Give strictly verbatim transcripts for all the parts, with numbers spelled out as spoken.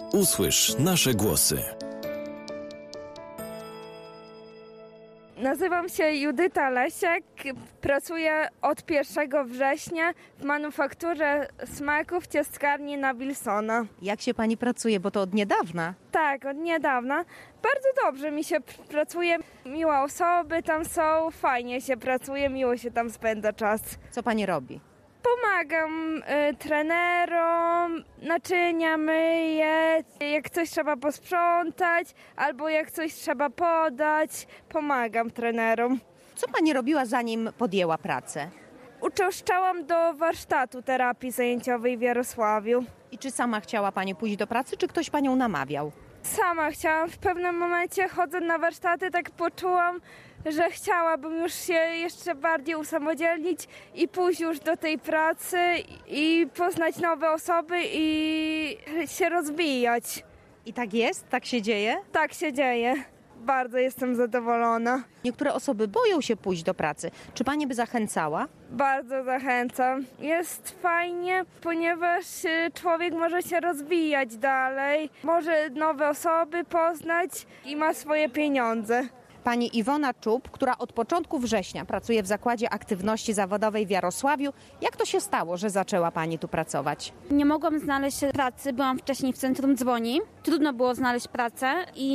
Usłysz nasze głosy. Nazywam się Judyta Lesiak, pracuję od pierwszego września w manufakturze smaków ciastkarni na Wilsona. Jak się pani pracuje, bo to od niedawna? Tak, od niedawna. Bardzo dobrze mi się pracuje, miłe osoby tam są, fajnie się pracuje, miło się tam spędza czas. Co pani robi? Pomagam y, trenerom, naczynia myję, jak coś trzeba posprzątać, albo jak coś trzeba podać, pomagam trenerom. Co pani robiła, zanim podjęła pracę? Uczęszczałam do warsztatu terapii zajęciowej w Jarosławiu. I czy sama chciała pani pójść do pracy, czy ktoś panią namawiał? Sama chciałam, w pewnym momencie chodząc na warsztaty, tak poczułam, że chciałabym już się jeszcze bardziej usamodzielnić i pójść już do tej pracy i poznać nowe osoby i się rozwijać. I tak jest? Tak się dzieje? Tak się dzieje. Bardzo jestem zadowolona. Niektóre osoby boją się pójść do pracy. Czy pani by zachęcała? Bardzo zachęcam. Jest fajnie, ponieważ człowiek może się rozwijać dalej, może nowe osoby poznać i ma swoje pieniądze. Pani Iwona Czub, która od początku września pracuje w Zakładzie Aktywności Zawodowej w Jarosławiu. Jak to się stało, że zaczęła pani tu pracować? Nie mogłam znaleźć pracy, byłam wcześniej w Centrum Dzwoni. Trudno było znaleźć pracę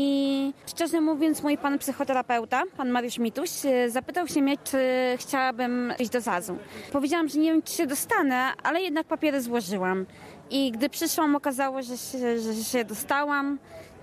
i szczerze mówiąc mój pan psychoterapeuta, pan Mariusz Mituś, zapytał się mnie, czy chciałabym iść do zazu. Powiedziałam, że nie wiem, czy się dostanę, ale jednak papiery złożyłam. I gdy przyszłam, okazało się, że, że się dostałam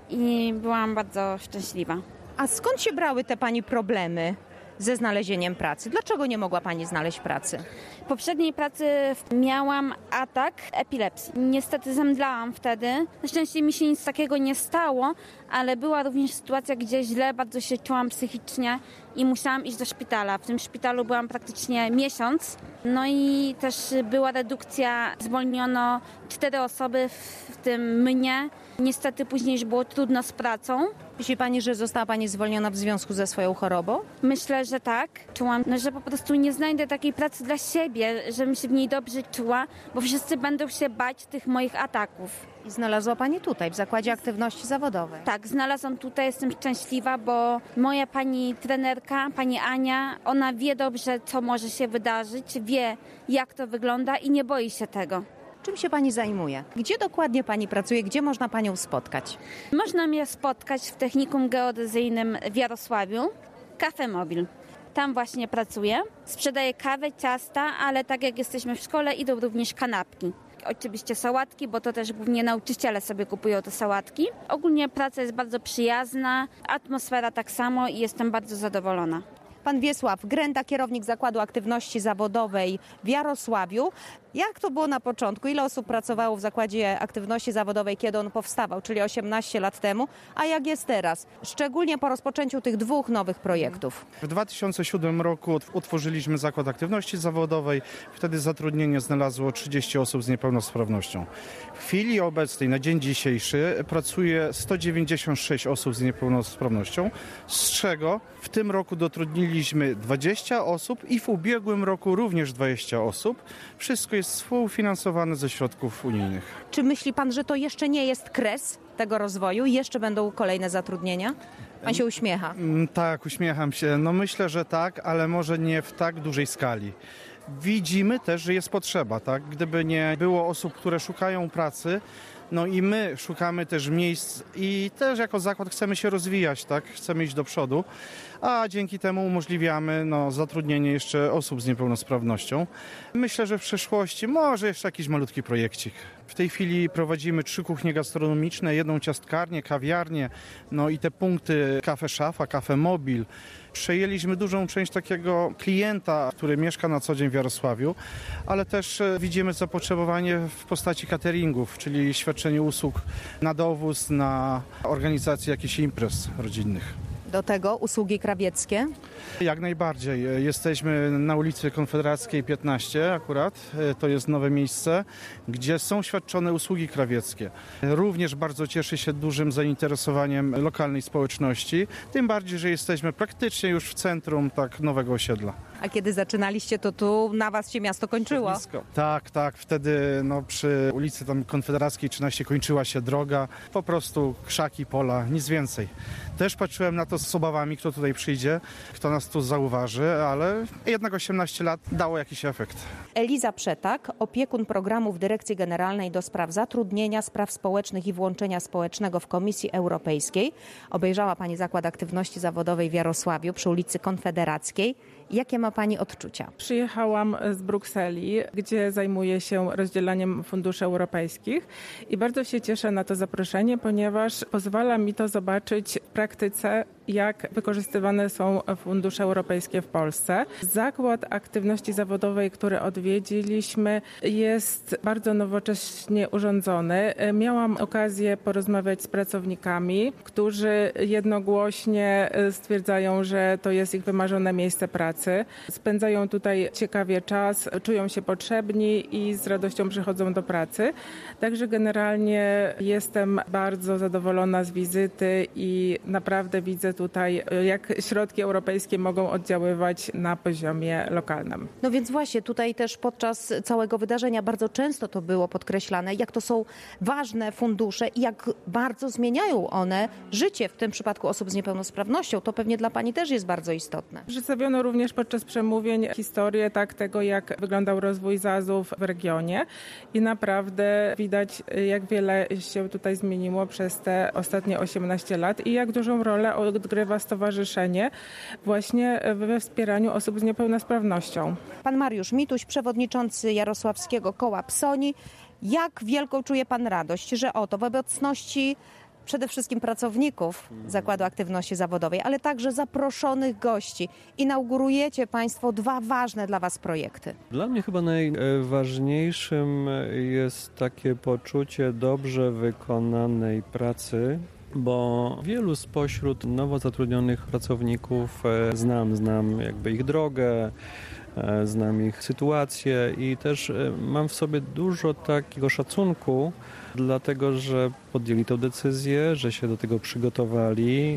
i byłam bardzo szczęśliwa. A skąd się brały te pani problemy ze znalezieniem pracy? Dlaczego nie mogła pani znaleźć pracy? W poprzedniej pracy miałam atak epilepsji. Niestety zemdlałam wtedy. Na szczęście mi się nic takiego nie stało, ale była również sytuacja, gdzie źle bardzo się czułam psychicznie i musiałam iść do szpitala. W tym szpitalu byłam praktycznie miesiąc. No i też była redukcja, zwolniono cztery osoby, w tym mnie. Niestety później już było trudno z pracą. Myśli pani, że została pani zwolniona w związku ze swoją chorobą? Myślę, że tak. Czułam, że po prostu nie znajdę takiej pracy dla siebie, żebym się w niej dobrze czuła, bo wszyscy będą się bać tych moich ataków. I znalazła pani tutaj, w Zakładzie Aktywności Zawodowej. Tak, znalazłam tutaj, jestem szczęśliwa, bo moja pani trenerka, pani Ania, ona wie dobrze, co może się wydarzyć, wie, jak to wygląda i nie boi się tego. Czym się pani zajmuje? Gdzie dokładnie pani pracuje? Gdzie można panią spotkać? Można mnie spotkać w Technikum Geodezyjnym w Jarosławiu, Cafe Mobil. Tam właśnie pracuję. Sprzedaję kawę, ciasta, ale tak jak jesteśmy w szkole, idą również kanapki. Oczywiście sałatki, bo to też głównie nauczyciele sobie kupują te sałatki. Ogólnie praca jest bardzo przyjazna, atmosfera tak samo i jestem bardzo zadowolona. Pan Wiesław Grenda, kierownik Zakładu Aktywności Zawodowej w Jarosławiu. Jak to było na początku? Ile osób pracowało w Zakładzie Aktywności Zawodowej, kiedy on powstawał, czyli osiemnaście lat temu? A jak jest teraz? Szczególnie po rozpoczęciu tych dwóch nowych projektów. W dwa tysiące siódmym roku utworzyliśmy Zakład Aktywności Zawodowej. Wtedy zatrudnienie znalazło trzydzieści osób z niepełnosprawnością. W chwili obecnej, na dzień dzisiejszy, pracuje sto dziewięćdziesiąt sześć osób z niepełnosprawnością, z czego w tym roku dotrudniliśmy dwadzieścia osób i w ubiegłym roku również dwadzieścia osób. Wszystko jest współfinansowane ze środków unijnych. Czy myśli pan, że to jeszcze nie jest kres tego rozwoju? Jeszcze będą kolejne zatrudnienia? Pan się uśmiecha. Tak, uśmiecham się. No myślę, że tak, ale może nie w tak dużej skali. Widzimy też, że jest potrzeba, tak? Gdyby nie było osób, które szukają pracy, no i my szukamy też miejsc i też jako zakład chcemy się rozwijać, tak? Chcemy iść do przodu, a dzięki temu umożliwiamy no, zatrudnienie jeszcze osób z niepełnosprawnością. Myślę, że w przyszłości może jeszcze jakiś malutki projekcik. W tej chwili prowadzimy trzy kuchnie gastronomiczne, jedną ciastkarnię, kawiarnię, no i te punkty Cafe Szafa, Cafe Mobil. Przejęliśmy dużą część takiego klienta, który mieszka na co dzień w Jarosławiu, ale też widzimy zapotrzebowanie w postaci cateringów, czyli świadczenie usług na dowóz, na organizację jakichś imprez rodzinnych. Do tego usługi krawieckie? Jak najbardziej. Jesteśmy na ulicy Konfederackiej piętnaście akurat. To jest nowe miejsce, gdzie są świadczone usługi krawieckie. Również bardzo cieszy się dużym zainteresowaniem lokalnej społeczności. Tym bardziej, że jesteśmy praktycznie już w centrum tak nowego osiedla. A kiedy zaczynaliście, to tu na was się miasto kończyło. Blisko. Tak, tak. Wtedy no, przy ulicy tam Konfederackiej trzynaście kończyła się droga. Po prostu krzaki, pola, nic więcej. Też patrzyłem na to z obawami, kto tutaj przyjdzie, kto nas tu zauważy, ale jednak osiemnaście lat dało jakiś efekt. Eliza Przetak, opiekun programu w Dyrekcji Generalnej do Spraw Zatrudnienia, Spraw Społecznych i Włączenia Społecznego w Komisji Europejskiej. Obejrzała pani Zakład Aktywności Zawodowej w Jarosławiu przy ulicy Konfederackiej. Jakie ma pani odczucia? Przyjechałam z Brukseli, gdzie zajmuję się rozdzielaniem funduszy europejskich i bardzo się cieszę na to zaproszenie, ponieważ pozwala mi to zobaczyć w praktyce, jak wykorzystywane są fundusze europejskie w Polsce. Zakład Aktywności Zawodowej, który odwiedziliśmy, jest bardzo nowocześnie urządzony. Miałam okazję porozmawiać z pracownikami, którzy jednogłośnie stwierdzają, że to jest ich wymarzone miejsce pracy. Spędzają tutaj ciekawie czas, czują się potrzebni i z radością przychodzą do pracy. Także generalnie jestem bardzo zadowolona z wizyty i naprawdę widzę tutaj, jak środki europejskie mogą oddziaływać na poziomie lokalnym. No więc właśnie tutaj też podczas całego wydarzenia bardzo często to było podkreślane, jak to są ważne fundusze i jak bardzo zmieniają one życie, w tym przypadku osób z niepełnosprawnością. To pewnie dla pani też jest bardzo istotne. Przedstawiono również podczas przemówień historię tak tego, jak wyglądał rozwój zazów w regionie i naprawdę widać, jak wiele się tutaj zmieniło przez te ostatnie osiemnaście lat i jak dużą rolę odgrywa stowarzyszenie właśnie we wspieraniu osób z niepełnosprawnością. Pan Mariusz Mituś, przewodniczący Jarosławskiego Koła Psoni. Jak wielką czuje pan radość, że oto w obecności przede wszystkim pracowników Zakładu Aktywności Zawodowej, ale także zaproszonych gości inaugurujecie państwo dwa ważne dla was projekty? Dla mnie chyba najważniejszym jest takie poczucie dobrze wykonanej pracy, bo wielu spośród nowo zatrudnionych pracowników znam, znam jakby ich drogę, znam ich sytuację i też mam w sobie dużo takiego szacunku, dlatego że podjęli tę decyzję, że się do tego przygotowali,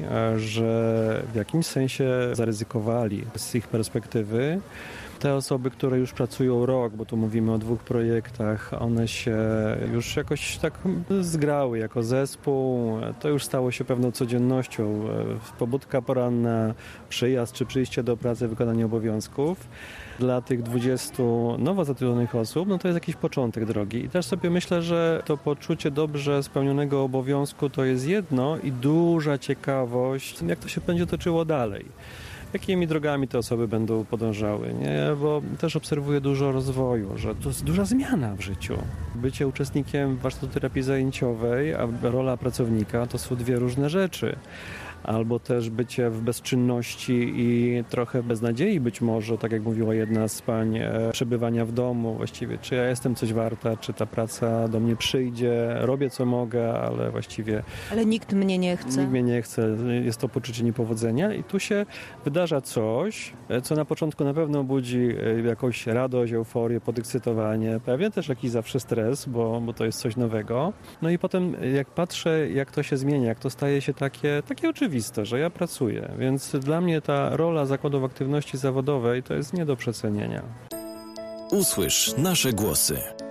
że w jakimś sensie zaryzykowali z ich perspektywy. Te osoby, które już pracują rok, bo tu mówimy o dwóch projektach, one się już jakoś tak zgrały jako zespół. To już stało się pewną codziennością. Pobudka poranna, przyjazd czy przyjście do pracy, wykonanie obowiązków. Dla tych dwudziestu nowo zatrudnionych osób, no to jest jakiś początek drogi. I też sobie myślę, że to poczucie dobrze spełnionego obowiązku to jest jedno i duża ciekawość, jak to się będzie toczyło dalej. Jakimi drogami te osoby będą podążały, nie? Bo też obserwuję dużo rozwoju, że to jest duża zmiana w życiu. Bycie uczestnikiem warsztatu terapii zajęciowej, a rola pracownika to są dwie różne rzeczy. Albo też bycie w bezczynności i trochę beznadziei być może, tak jak mówiła jedna z pań, przebywania w domu właściwie. Czy ja jestem coś warta, czy ta praca do mnie przyjdzie, robię co mogę, ale właściwie... Ale nikt mnie nie chce. Nikt mnie nie chce, jest to poczucie niepowodzenia i tu się wydarza coś, co na początku na pewno budzi jakąś radość, euforię, podekscytowanie, pewnie też jakiś zawsze stres, bo, bo to jest coś nowego. No i potem jak patrzę, jak to się zmienia, jak to staje się takie, takie oczywiste, że ja pracuję, więc dla mnie ta rola Zakładów Aktywności Zawodowej to jest nie do przecenienia. Usłysz nasze głosy.